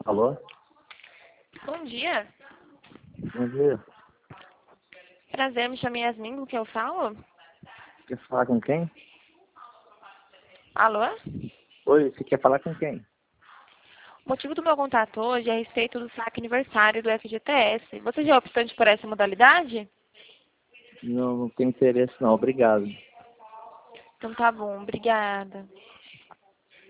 Alô? Bom dia. Bom dia. Prazer, me chamo Yasmin, com quem eu falo? Quer falar com quem? Alô? Oi, você quer falar com quem? O motivo do meu contato hoje é a respeito do saque aniversário do FGTS. Você já é optante por essa modalidade? Não tenho interesse não, obrigado. Então tá bom, obrigada.